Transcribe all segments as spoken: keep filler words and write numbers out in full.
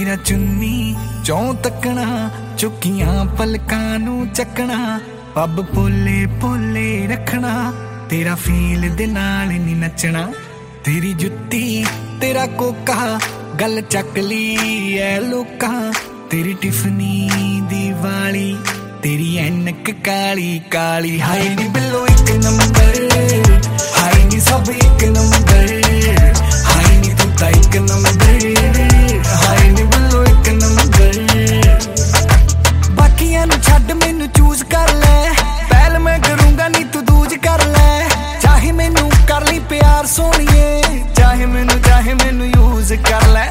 तेरा चुन्नी चौ तकना चुकियां पलकां नू चकना पब पोले पोले रखना तेरा फील दे नाल नी नचना तेरी जुत्ती तेरा कोका गल चकली ऐ लोका तेरी टिफनी दीवाली तेरी ऐनक काली काली हाय नी बिल्लो एक नंबर हाय नी सब एक नंबर हाय नी तू ता एक नंबर हाय नी बिल्लो एक नंबर बाकियां नू छड्ड मैनू चूज कर ले पहल मैं करूंगा नी तू दूज कर ले चाहे मैनू कर ली प्यार सोनिए चाहे मैनू चाहे मैनू यूज कर ले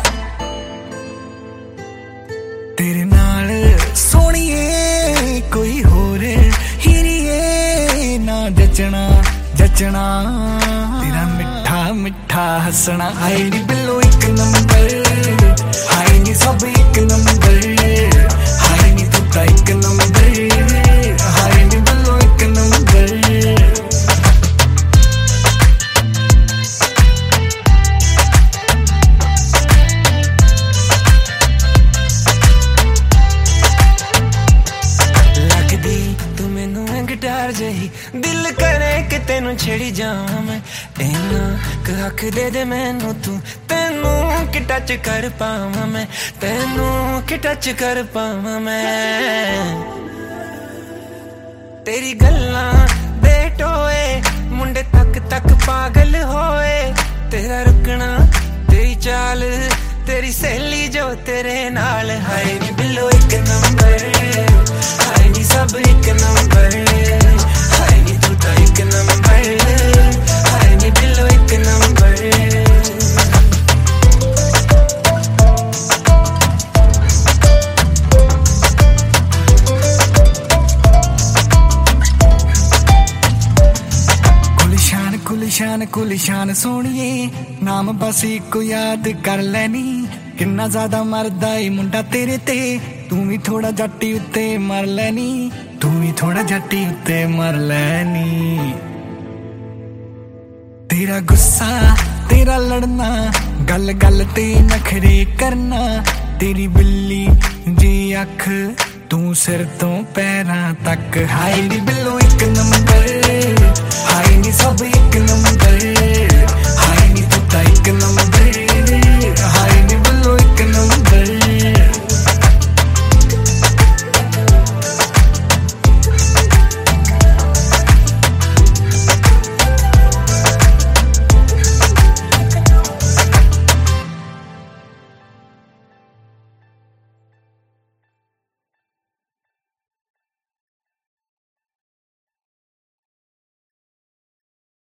तेरे नाल सोनिए कोई होर हीरिए ना जचना जचना तेरा मिठा मिठा हसना हाय नी बिल्लो एक नंबर हाय नी सब एक नंबर हाय नी तू ता एक नंबर हाय नी बिल्लो एक नंबर गिटार जही दिल करे कि तेनू छेड़ी जावां मैं इन्ना हक दे दे मैनू तू तेनू कि टच कर पावां मैं तेनू कि टच कर पावां मैं तेरी गल्लां बेटोए मुंडे तक तक पागल होए तेरा रुकना तेरी चाल तेरी सहेली जो तेरे नाल हाय नी बिल्लो एक नंबर हाय नी सब एक नंबर हाय नी तू ता एक नंबर हाय नी बिल्लो एक नंबर कुलशान कुलशान कुलशान सोनिए नाम बस इको याद कर लैनी किन्ना ज्यादा मरदा ए मुंडा तेरे ते तू भी थोड़ा जट्टी उत्ते मर लैनी तू भी थोड़ा जट्टी उत्ते मर लैनी तेरा गुस्सा तेरा लड़ना गल गल ते नखरे करना तेरी बिल्ली जी अख तू सिर तो पैरां तक हाय नी बिल्लो एक नंबर हाय नी सब एक नंबर हाय नी तू ता एक नंबर